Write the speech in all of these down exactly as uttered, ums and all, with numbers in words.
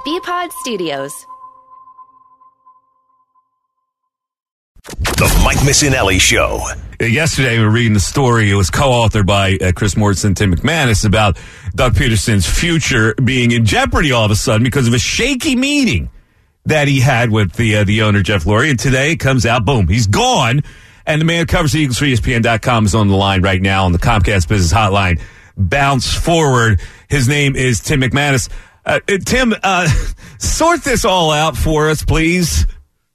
B-Pod Studios. The Mike Missinelli Show. Yesterday, we were reading the story. It was co-authored by uh, Chris Mortensen and Tim McManus about Doug Peterson's future being in jeopardy all of a sudden because of a shaky meeting that he had with the uh, the owner, Jeff Lurie. And today it comes out, boom, he's gone. And the man who covers the Eagles for E S P N dot com is on the line right now on the Comcast Business Hotline. Bounce forward. His name is Tim McManus. Uh, Tim, uh, sort this all out for us, please.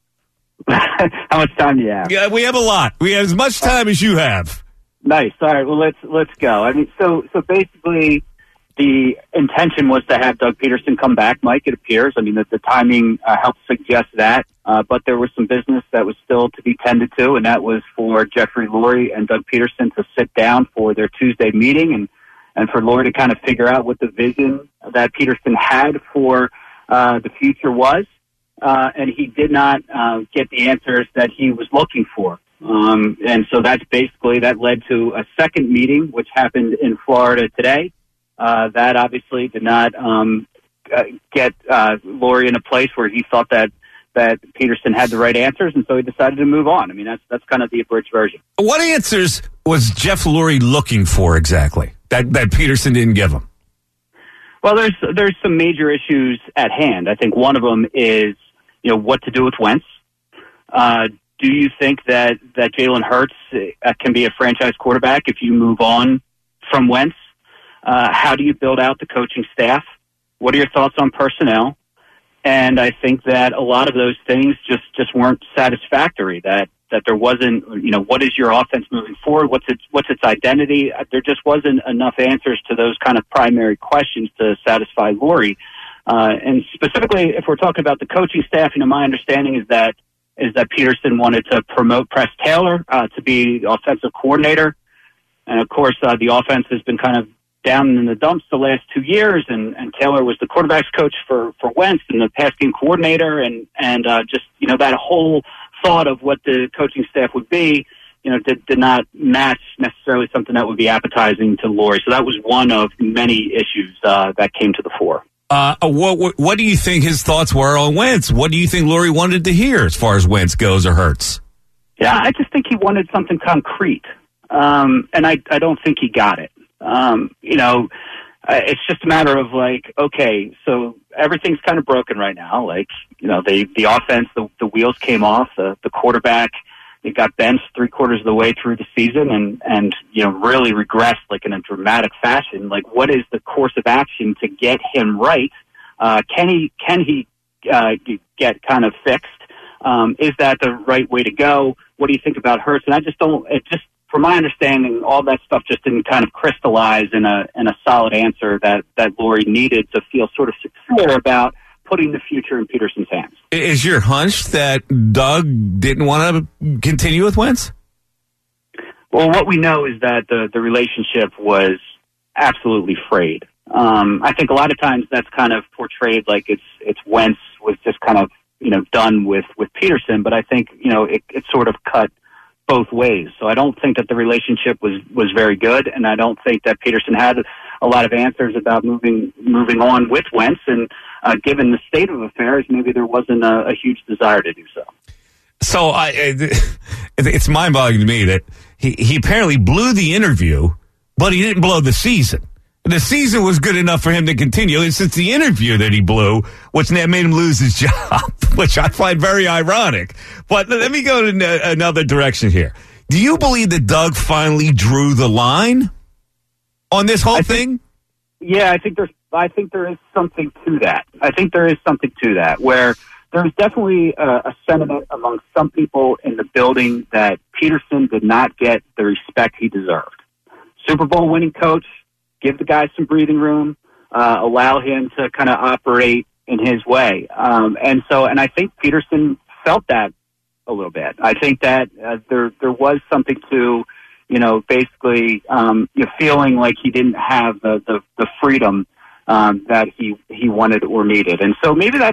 How much time do you have? Yeah, we have a lot. We have as much time as you have. Nice. All right. Well, let's let's go. I mean, so so basically, the intention was to have Doug Peterson come back. Mike, it appears. I mean, that the timing uh, helped suggest that, uh, but there was some business that was still to be tended to, and that was for Jeffrey Lurie and Doug Peterson to sit down for their Tuesday meeting, and and for Lurie to kind of figure out what the vision that Peterson had for uh, the future was. Uh, and he did not uh, get the answers that he was looking for. Um, and so that's basically, that led to a second meeting, which happened in Florida today. Uh, that obviously did not um, uh, get uh, Lurie in a place where he thought that, that Peterson had the right answers, and so he decided to move on. I mean, that's that's kind of the abridged version. What answers was Jeff Lurie looking for exactly that, that Peterson didn't give him? Well, there's there's some major issues at hand. I think one of them is, you know, what to do with Wentz. Uh, do you think that, that Jalen Hurts uh, can be a franchise quarterback if you move on from Wentz? Uh, how do you build out the coaching staff? What are your thoughts on personnel? And I think that a lot of those things just, just weren't satisfactory, that, that there wasn't, you know, what is your offense moving forward? What's its, what's its identity? There just wasn't enough answers to those kind of primary questions to satisfy Lurie. Uh, and specifically, if we're talking about the coaching staff, you know, my understanding is that is that Peterson wanted to promote Press Taylor uh, to be the offensive coordinator, and of course, uh, the offense has been kind of down in the dumps the last two years. And, and Taylor was the quarterbacks coach for for Wentz and the pass game coordinator, and and uh, just you know that whole thought of what the coaching staff would be, you know, did, did not match necessarily something that would be appetizing to Lurie. So that was one of many issues uh, that came to the fore. Uh, what, what what do you think his thoughts were on Wentz? What do you think Lurie wanted to hear as far as Wentz goes or Hurts? Yeah, I just think he wanted something concrete, um, and I I don't think he got it. Um, you know, uh, it's just a matter of like, okay, so everything's kind of broken right now. Like, you know, the the offense, the the wheels came off. The the quarterback, he got benched three quarters of the way through the season, and and you know really regressed like in a dramatic fashion. Like, what is the course of action to get him right? Uh, can he can he uh, get kind of fixed? Um, is that the right way to go? What do you think about Hurts? And I just don't. It just, from my understanding, all that stuff just didn't kind of crystallize in a in a solid answer that that Lurie needed to feel sort of secure about putting the future in Peterson's hands. Is your hunch that Doug didn't want to continue with Wentz? Well, what we know is that the, the relationship was absolutely frayed. Um, I think a lot of times that's kind of portrayed like it's it's Wentz was just kind of, you know, done with, with Peterson, but I think, you know, it, it sort of cut both ways. So I don't think that the relationship was, was very good, and I don't think that Peterson had a lot of answers about moving moving on with Wentz, and uh, given the state of affairs, maybe there wasn't a, a huge desire to do so. So I, it's mind-boggling to me that he, he apparently blew the interview, but he didn't blow the season. The season was good enough for him to continue, and since the interview that he blew, which made him lose his job, which I find very ironic. But let me go in another direction here. Do you believe that Doug finally drew the line on this whole I thing? Think, yeah, I think there's. I think there is something to that. I think there is something to that where there's definitely a, a sentiment among some people in the building that Peterson did not get the respect he deserved. Super Bowl winning coach. Give the guy some breathing room, uh, allow him to kind of operate in his way. Um, and so, and I think Peterson felt that a little bit. I think that uh, there there was something to, you know, basically um, you know, feeling like he didn't have the, the, the freedom um, that he, he wanted or needed. And so maybe that's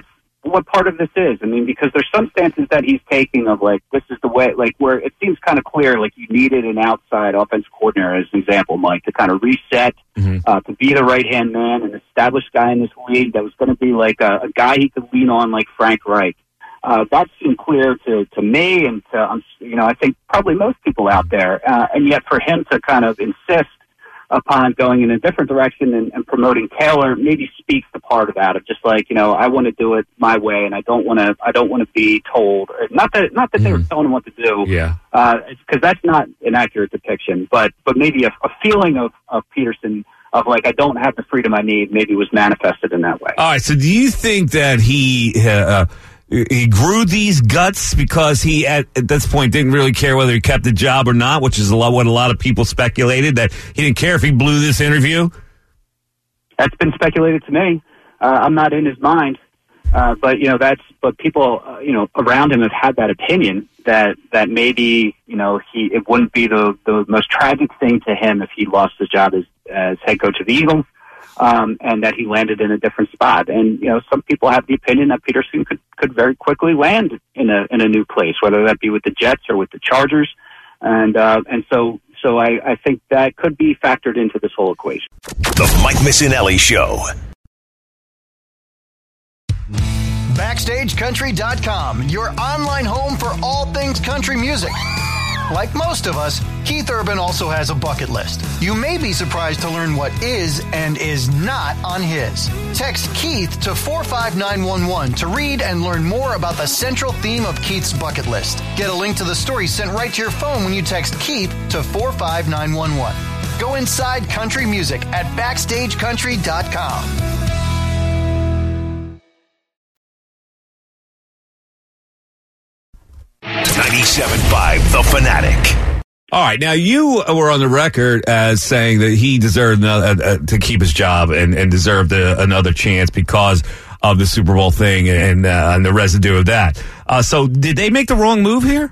what part of this is. I mean, because there's some stances that he's taking of like, this is the way, like where it seems kind of clear, like you needed an outside offensive coordinator, as an example, Mike, to kind of reset, mm-hmm. uh, to be the right-hand man, an established guy in this league that was going to be like a, a guy he could lean on like Frank Reich. Uh, that seemed clear to, to me and to, um, you know, I think probably most people out there. Uh, and yet for him to kind of insist upon going in a different direction and, and promoting Taylor maybe speaks to part of that, of just like, you know, I want to do it my way and I don't want to, I don't want to be told, not that, not that mm. they were telling him what to do. Yeah. Uh, cause that's not an accurate depiction, but, but maybe a, a feeling of, of Peterson of like, I don't have the freedom I need, maybe was manifested in that way. All right. So do you think that he, uh, he grew these guts because he, at, at this point, didn't really care whether he kept the job or not, which is a lot what a lot of people speculated, that he didn't care if he blew this interview? That's been speculated to me. Uh, I'm not in his mind, uh, but you know that's. But people, uh, you know, around him have had that opinion that that maybe you know he it wouldn't be the the most tragic thing to him if he lost his job as as head coach of the Eagles. Um, and that he landed in a different spot. And, you know, some people have the opinion that Peterson could, could very quickly land in a, in a new place, whether that be with the Jets or with the Chargers. And, uh, and so, so I, I think that could be factored into this whole equation. The Mike Missanelli Show. Backstage Country dot com, your online home for all things country music. Like most of us, Keith Urban also has a bucket list. You may be surprised to learn what is and is not on his. Text Keith to four five nine one one to read and learn more about the central theme of Keith's bucket list. Get a link to the story sent right to your phone when you text Keith to four five nine one one. Go inside country music at Backstage Country dot com. ninety-seven point five The Fanatic. All right, now you were on the record as saying that he deserved another, uh, to keep his job and, and deserved a, another chance because of the Super Bowl thing and, uh, and the residue of that. Uh, so did they make the wrong move here?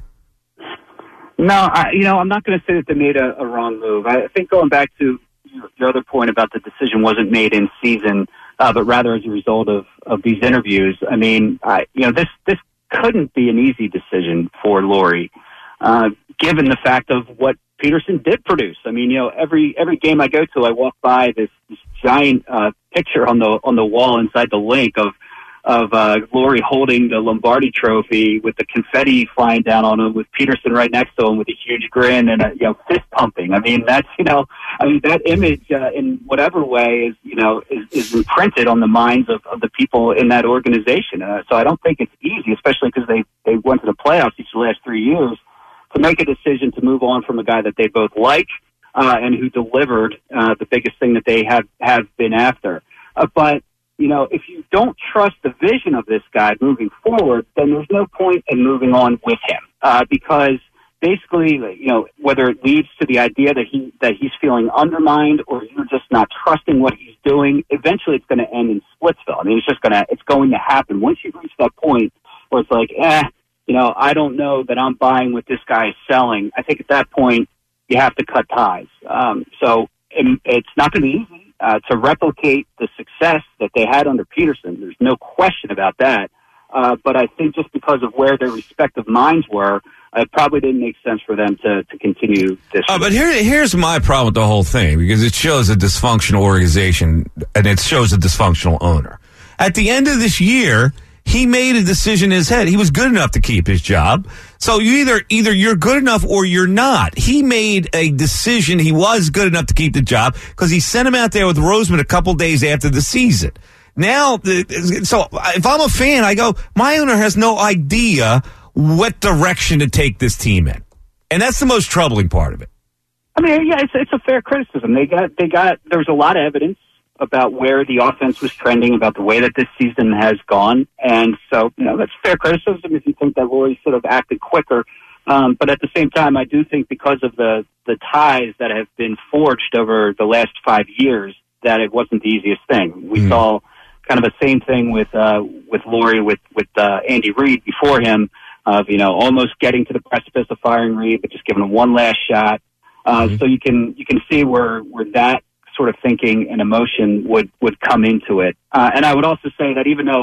No, I, you know, I'm not going to say that they made a, a wrong move. I think going back to your other point about the decision wasn't made in season, uh, but rather as a result of, of these interviews. I mean, I, you know, this this couldn't be an easy decision for Lurie, uh, given the fact of what Peterson did produce. I mean, you know, every every game I go to, I walk by this, this giant uh, picture on the on the wall inside the link of of uh, Lurie holding the Lombardi Trophy with the confetti flying down on him, with Peterson right next to him with a huge grin and a, you know, fist pumping. I mean, that's you know, I mean that image uh, in whatever way is you know is, is imprinted on the minds of, of the people in that organization. Uh, so I don't think it's easy, especially because they they went to the playoffs each of the last three years, to make a decision to move on from a guy that they both like uh, and who delivered uh, the biggest thing that they have have been after. Uh, but you know, if you don't trust the vision of this guy moving forward, then there's no point in moving on with him, uh, because basically, you know, whether it leads to the idea that he that he's feeling undermined or you're just not trusting what he's doing, eventually it's going to end in Splitsville. I mean, it's just going to it's going to happen once you reach that point where it's like, eh, you know, I don't know that I'm buying what this guy is selling. I think at that point you have to cut ties. Um, so it, it's not going to be easy. Uh, to replicate the success that they had under Peterson. There's no question about that. Uh, but I think just because of where their respective minds were, it probably didn't make sense for them to, to continue this. Uh, but here, here's my problem with the whole thing, because it shows a dysfunctional organization and it shows a dysfunctional owner. At the end of this year, he made a decision in his head. He was good enough to keep his job. So you either either you're good enough or you're not. He made a decision. He was good enough to keep the job because he sent him out there with Roseman a couple days after the season. Now, so if I'm a fan, I go, my owner has no idea what direction to take this team in. And that's the most troubling part of it. I mean, yeah, it's, it's a fair criticism. They got, they got, there was a lot of evidence about where the offense was trending, about the way that this season has gone. And so, you know, that's fair criticism if you think that Lurie should have acted quicker. Um, but at the same time, I do think because of the, the ties that have been forged over the last five years, that it wasn't the easiest thing. We mm. saw kind of the same thing with, uh, with Lurie, with, with, uh, Andy Reid before him, of, you know, almost getting to the precipice of firing Reid, but just giving him one last shot. Uh, mm. so you can, you can see where, where that sort of thinking and emotion would, would come into it. Uh, and I would also say that even though,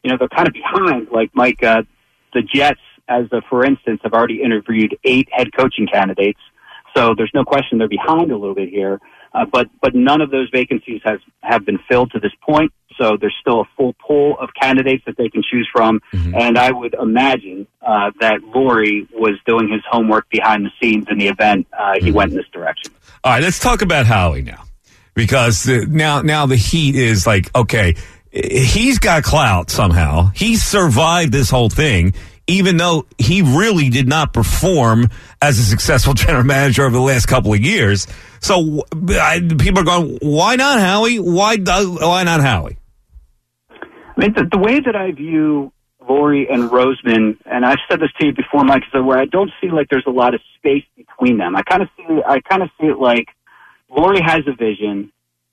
you know, they're kind of behind. Like, Mike, uh, the Jets, as a, for instance, have already interviewed eight head coaching candidates. So there's no question they're behind a little bit here. Uh, but but none of those vacancies has have been filled to this point. So there's still a full pool of candidates that they can choose from. Mm-hmm. And I would imagine uh, that Lurie was doing his homework behind the scenes in the event uh, he mm-hmm. went in this direction. All right, let's talk about Howie now. Because uh, now, now the heat is like, okay, he's got clout somehow. He survived this whole thing, even though he really did not perform as a successful general manager over the last couple of years. So I, people are going, why not Howie? Why, why not Howie? I mean, the, the way that I view Lurie and Roseman, and I've said this to you before, Mike, is where I don't see like there's a lot of space between them. I kind of see, I kind of see it like Lurie has a vision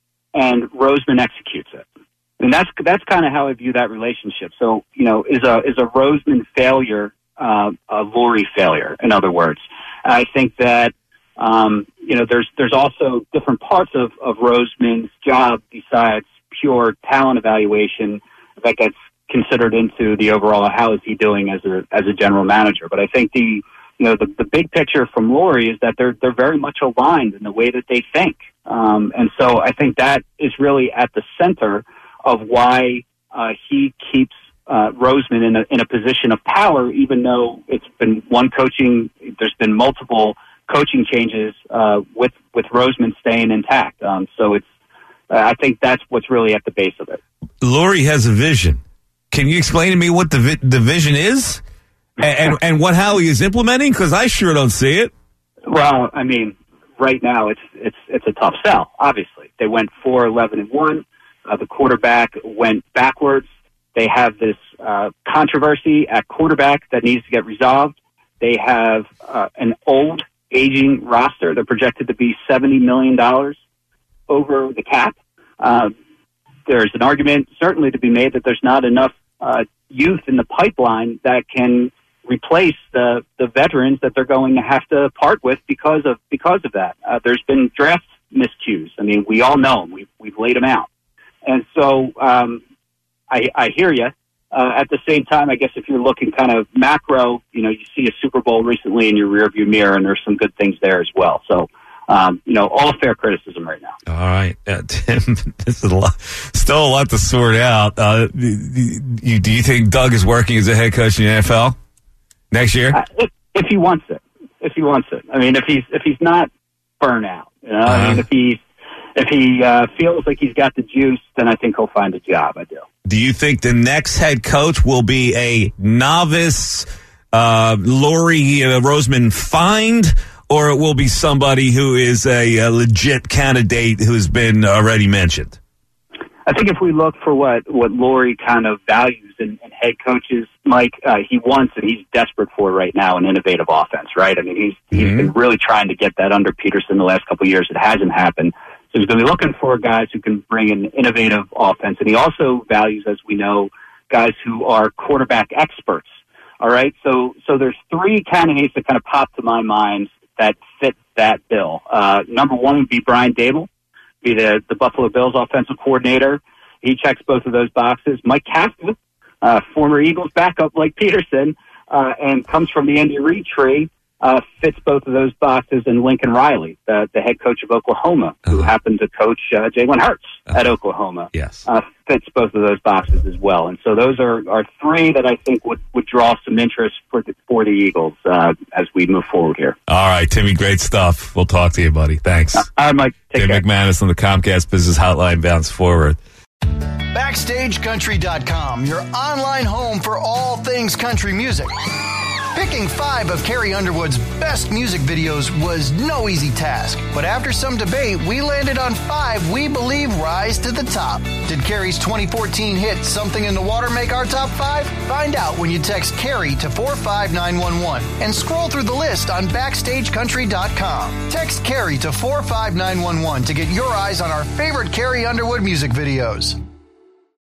and Roseman executes it. And that's that's kind of how I view that relationship. So, you know, is a is a Roseman failure uh, a Lurie failure? In other words, I think that um, you know there's there's also different parts of of Roseman's job besides pure talent evaluation that gets considered into the overall how is he doing as a as a general manager. But I think the you know the the big picture from Lurie is that they're they're very much aligned in the way that they think, um, and so I think that is really at the center of why uh, he keeps uh, Roseman in a, in a position of power, even though it's been one coaching, there's been multiple coaching changes uh, with, with Roseman staying intact. Um, so it's, uh, I think that's what's really at the base of it. Lurie has a vision. Can you explain to me what the, vi- the vision is and, and, and what Howie is implementing? Because I sure don't see it. Well, I mean, right now it's, it's, it's a tough sell, obviously. They went four eleven and one. Uh, the quarterback went backwards. They have this uh, controversy at quarterback that needs to get resolved. They have uh, an old, aging roster. They're projected to be seventy million dollars over the cap. Uh, there's an argument certainly to be made that there's not enough uh, youth in the pipeline that can replace the, the veterans that they're going to have to part with because of because of that. Uh, there's been draft miscues. I mean, we all know them. We've, we've laid them out. And so um, I, I hear you. Uh, at the same time, I guess if you're looking kind of macro, you know, you see a Super Bowl recently in your rearview mirror, and there's some good things there as well. So, um, you know, all fair criticism right now. All right, uh, Tim, this is a lot, still a lot to sort out. Uh, you, do you think Doug is working as a head coach in the N F L next year? Uh, if, if he wants it, if he wants it. I mean, if he's if he's not burnout, you know, uh-huh. I mean, if he's If he uh, feels like he's got the juice, then I think he'll find a job. I do. Do you think the next head coach will be a novice uh, Lurie uh, Roseman find, or it will be somebody who is a, a legit candidate who's been already mentioned? I think if we look for what, what Lurie kind of values in, in head coaches, Mike, uh, he wants and he's desperate for right now an innovative offense, right? I mean, he's mm-hmm. he's been really trying to get that under Peterson the last couple of years. It hasn't happened. So he's going to be looking for guys who can bring an innovative offense. And he also values, as we know, guys who are quarterback experts. All right? So so there's three candidates that kind of pop to my mind that fit that bill. Uh, number one would be Brian Daboll, be the, the Buffalo Bills offensive coordinator. He checks both of those boxes. Mike Kafka, uh, former Eagles backup like Peterson, uh, and comes from the Andy Reid tree. Uh, fits both of those boxes, and Lincoln Riley, the, the head coach of Oklahoma, who uh-huh. happened to coach uh, Jalen Hurts uh-huh. at Oklahoma, yes, uh, fits both of those boxes as well. And so those are, are three that I think would, would draw some interest for the, for the Eagles uh, as we move forward here. All right, Timmy, great stuff. We'll talk to you, buddy. Thanks. Uh, all right, Mike. Take Tim care. McManus on the Comcast Business Hotline bounce forward. Backstage Country dot com, your online home for all things country music. Picking five of Carrie Underwood's best music videos was no easy task, but after some debate, we landed on five we believe rise to the top. Did Carrie's twenty fourteen hit Something in the Water make our top five? Find out when you text Carrie to four five nine one one and scroll through the list on Backstage Country dot com. Text Carrie to four five nine one one to get your eyes on our favorite Carrie Underwood music videos.